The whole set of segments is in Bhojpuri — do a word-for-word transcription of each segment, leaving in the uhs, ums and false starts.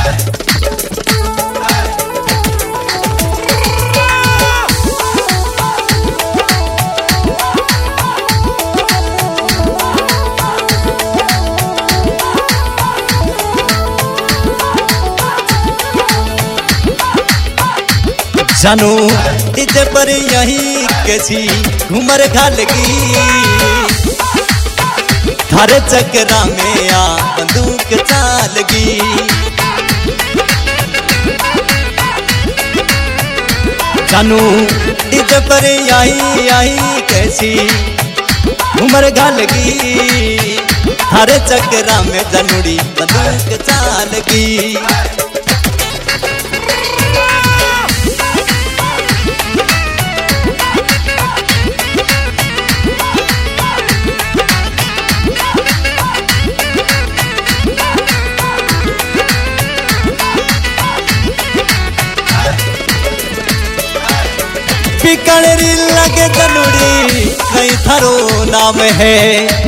जानू डीजे पर यही कैसी घूमर घालगी थारे चक्रा में आ बंदूक चालगी। जानू डीजे पर यही यही कैसी घूमर घालगी थारे चक्रा में जनूड़ी बंदूक चालगी। बिकणरी लगे जनूड़ी कहीं थारो नाम है।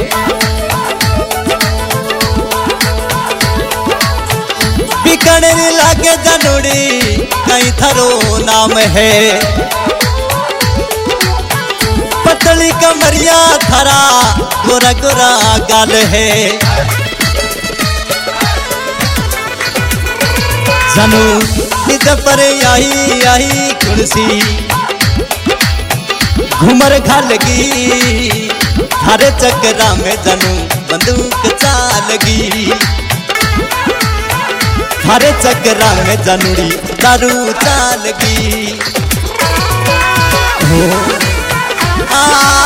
बिकणरी लगे जनूड़ी कहीं थारो नाम है। पतली कमरिया थारा गोरा गोरा गाल है। जानू डीजे पर यही यही कुर्सी घूमर घालगी थारे चक्रा में जानू बंदूक चालगी। थारे चक्रा में जानूड़ी दारू चालगी। हो आ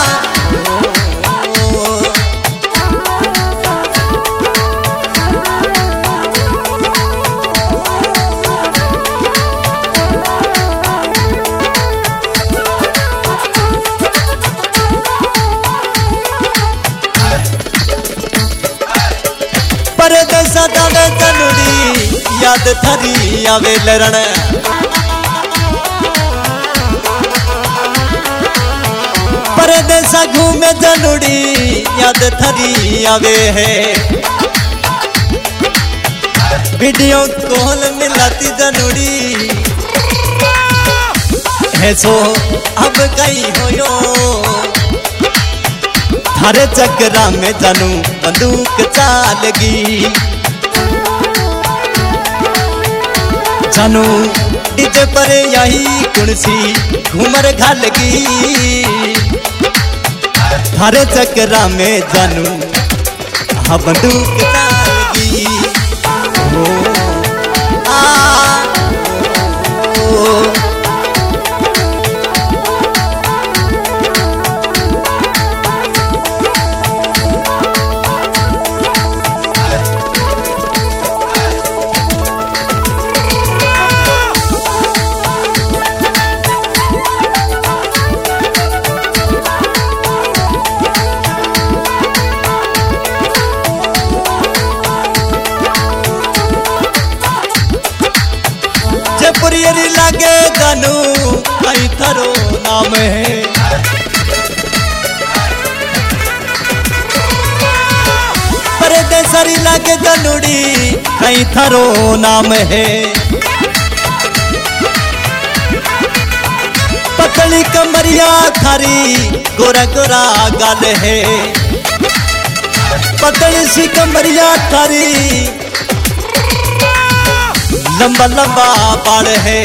परदेसा दावे जनूड़ी याद थरी आवे लरण। परदेसा घूमे जनूड़ी याद थरी आवे है। वीडियो कॉल मिलाती जनूड़ी है सो अब कहीं होयो थारे चक्रा में जानू बंदूक चालगी। जानू डीजे पर यही कुर्सी घूमर घालगी थारे चक्रा में जानू हाँ बंदूक चालगी। हो आ ओ, जयपुरी लागे जानू कहीं थारो नाम है। परदेसरी लागे जनूड़ी कहीं थारो नाम है। पतली कमरिया थारी गोरा गोरा गाल है। पतली सी कमरिया थारी लंबा लंबा बाल है।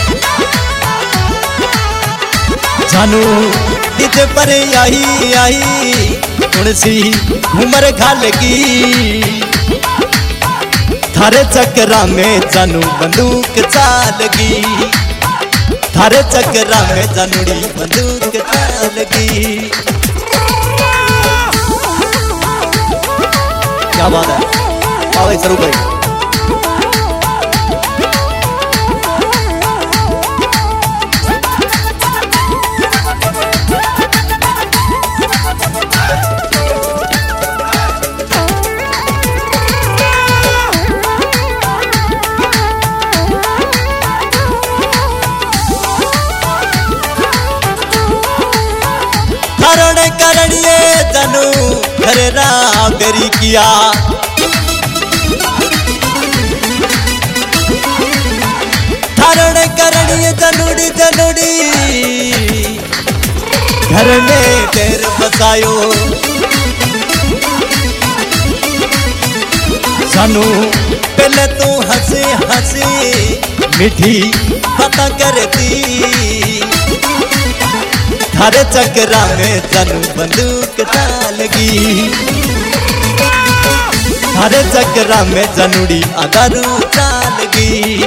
जानू डीजे पर यही यही कुर्सी घूमर घालगी थारे चक्रा में जानू बंदूक चालगी। थारे चक्रा में जानूड़ी बंदूक चालगी। क्या बात है भाई सरू भाई। कारण करणिए जानू घरे राबेरी किया। ये जनुड़ी जनुड़ी घर में डेर बसायो सानू पहले तू हंसी हंसी मीठी पता करती थारे चक्रा में जानू बंदूक डालगी थारे चक्रा में जनुड़ी अगारू डालगी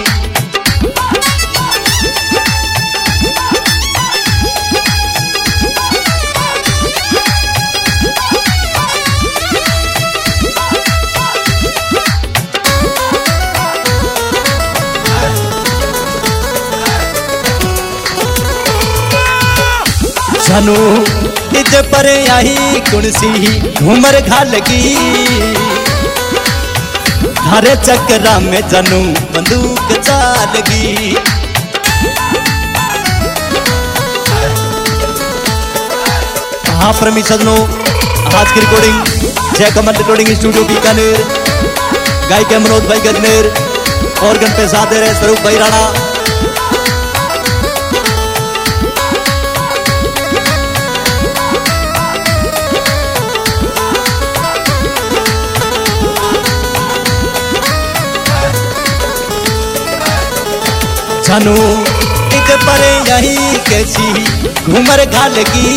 जानू तिज पर आई कुणसी घूमर घालगी थारे चक्रा में जानू बंदूक चालगी हाँ प्रेमी सजनों, आज की रिकॉर्डिंग जय कमल रिकॉर्डिंग स्टूडियो बीकानेर, गायक मनोज भाई गजनेर और गण पे साथ दे रहे स्वरूप भाई राणा। जानू इत पर यही कैसी घूमर घालगी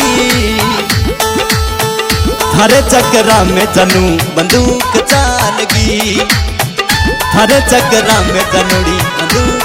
थारे चक्रा में जानू बंदूक चालगी थारे चक्रा में जनुड़ी बंदूक